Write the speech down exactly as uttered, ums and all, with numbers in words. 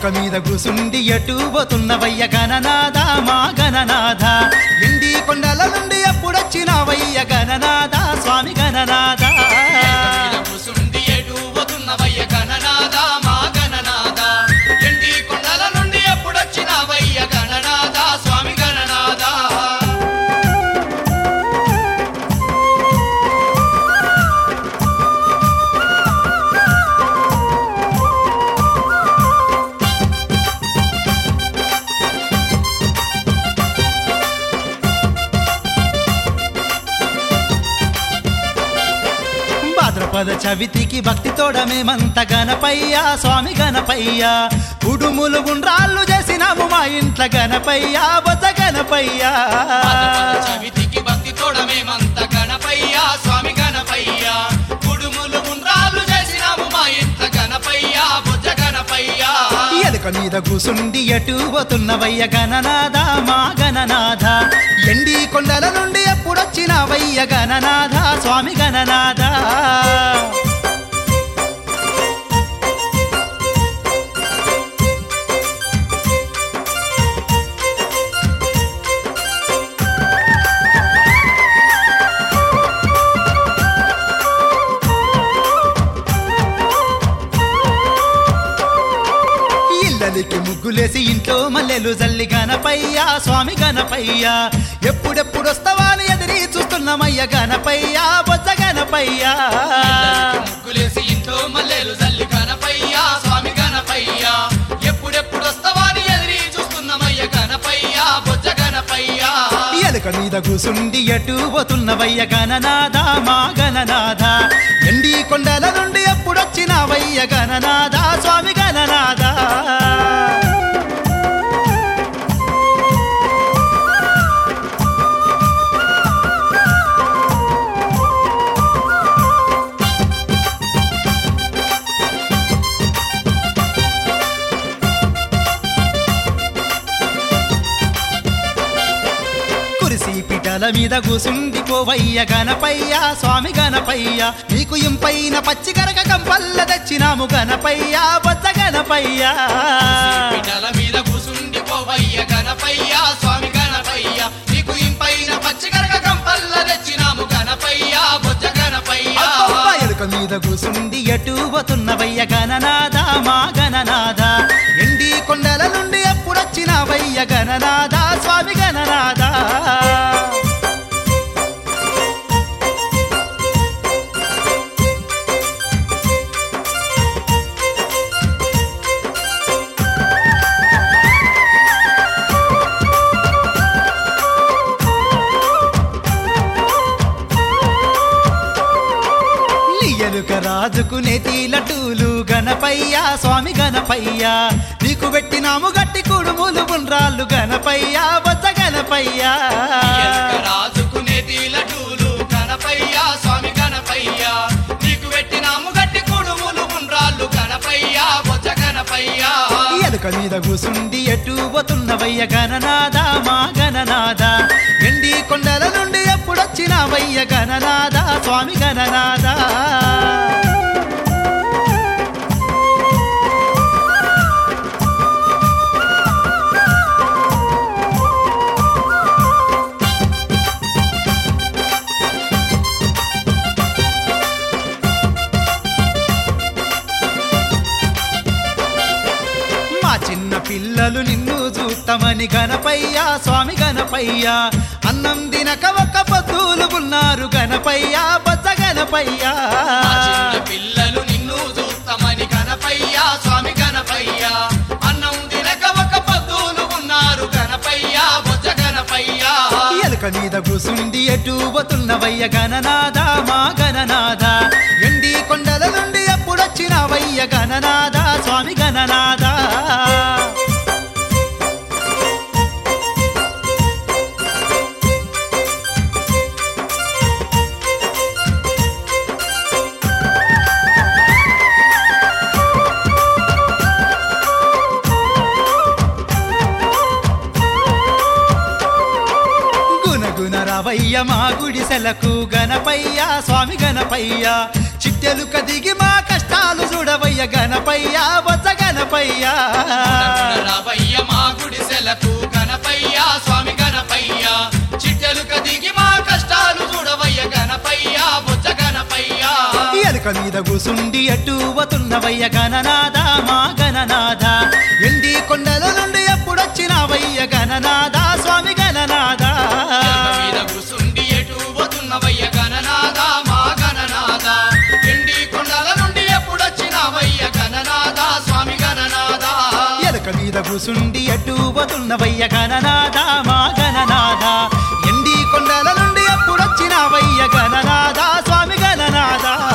ఎలుక మీద కూసుండి ఎటు పోతున్నవయ్య గణనాథ మా గణనాథ ఎండి కొండల నుండి ఎప్పుడొచ్చినవయ్య గణనాథ స్వామి గణనాథ కూసుండి ఎటు పోతున్నవయ్య గణనాథ మా గణనాథ ఎండి కొండల నుండి ఎప్పుడొచ్చినవయ్య గణనాథ స్వామి గణనాథ భాద్రపద చవితికి భక్తి తోడమేమంత గణపయ్య స్వామి గణపయ్య కుడుములు గుండ్రాళ్ళు చేసినాము మా ఇంట్ల గణపయ్య బొజ్జ గణపయ్య చవితికి భక్తి తోడమేమంత గణపయ్య స్వామి గణపయ్య కుడుములు గుండ్రాళ్ళు చేసినాము మా ఇంట్ల గణపయ్య బొజ్జ గణపయ్య ఎలుక మీద కూసుండి ఎటు పోతున్నవయ్య గణనాథ మా గణనాథ ఎండి కొండల నుండి ఎప్పుడొచ్చినవయ్య గణనాథ స్వామి గణనాథ ఇళ్ళలికి ముగ్గులేసి ఇంట్లో మల్లెలు జల్లి గణపయ్య స్వామి గణపయ్య ఎప్పుడెప్పుడొస్తావా అని ఎదిరి చూస్తున్నామయ్య గణపయ్య బొజ్జ గణపయ్య ముగ్గులేసి ఇంట్లో మల్లెలు జల్లి గణపయ్య స్వామి గణపయ్య ఎప్పుడెప్పుడొస్తావా అని ఎదిరి చూస్తున్నామయ్య గణపయ్య బొజ్జ గణపయ్య ఎలుక మీద కూసుండి ఎటు పోతున్నవయ్య గణనాథ మా గణనాథ ఎండి కొండల నుండి ఎప్పుడొచ్చినవయ్య గణనాథ స్వామి గణనాథ కురిసి పిటల మీద కూసుండి పోవయ్య గణపయ్య స్వామి గణపయ్య నీకు ఇంపైన పచ్చి కరక కంపల్ల తెచ్చినాము గణపయ్య బొజ్జ గణపయ్య పిటల మీద కూసుండి పోవయ్య గణపయ్య స్వామి గణపయ్య నీకు ఇంపైన పచ్చి కరక కంపల్ల తెచ్చినాము గణపయ్య బొజ్జ గణపయ్య అబ్బబ్బా, ఎలుక మీద కూసుండి ఎటు పోతున్నవయ్య గణనాథ మా గణనాథ ఎండి కొండల నుండి ఎప్పుడొచ్చినవయ్య గణనాథ స్వామి గణనాథ ఎలుక రాజుకు నేతి లడ్డూలు గణపయ్య స్వామి గణపయ్య నీకు పెట్టినాము గట్టి కుడుములు గుండ్రాళ్ళు గణపయ్య బొజ్జ గణపయ్య రాజుకు నేతి లడ్డూలు గణపయ్య స్వామి గణపయ్య నీకు పెట్టినాము గట్టి కుడుములు గుండ్రాళ్ళు గణపయ్య బొజ్జ గణపయ్య ఎలుక మీద కూసుండి ఎటు పోతున్నవయ్య గణనాథ మా గణనాథ ఎండి కొండల నుండి ఎప్పుడొచ్చినవయ్య గణనాథ స్వామి గణనాథ మా చిన్న పిల్లలు నిన్ను చూస్తామని గణపయ్య స్వామి గణపయ్య అన్నం దినక ఒక్క పొద్దులు ఉన్నారు గణపయ్య బొజ్జ గణపయ్య పిల్లలు నిన్ను చూస్తామని గణపయ్య స్వామి గణపయ్య అన్నం దినక ఒక పొద్దులు ఉన్నారు గణపయ్య బొజ్జ గణపయ్య ఎలుక మీద కూసుండి ఎటు పోతున్నవయ్య గణనాథ మా గణనాథ ఎండి కొండల నుండి ఎప్పుడొచ్చినవయ్య గణనాథ స్వామి గణనాథ రావయ్య మా గుడిసెలకు గణపయ్య స్వామి గణపయ్య చిట్టెలుక దిగి మా కష్టాలు చూడవయ్య గణపయ్య బొజ్జ గణపయ్య రావయ్య మా గుడిసెలకు గణపయ్య స్వామి గణపయ్య చిట్టెలుక దిగి మా కష్టాలు చూడవయ్య గణపయ్య బొజ్జ గణపయ్య ఎలుక మీద కూసుండి ఎటువతున్నవయ్య గణనాథ మా గణనాథ ఎండి కొండల నుండి ఎప్పుడొచ్చినవయ్య గణనాథ స్వామి గణనాథ మీద కూసుండి ఎటు పోతున్నవయ్య గణనాథ మా గణనాథ ఎండి కొండల నుండి ఎప్పుడొచ్చినవయ్య గణనాథ స్వామి గణనాథ ఎలుక మీద కూసుండి ఎటువతున్నవయ్య గణనాథ మా గణనాథ ఎండి కొండల నుండి ఎప్పుడొచ్చినవయ్య గణనాథ స్వామి గణనాథ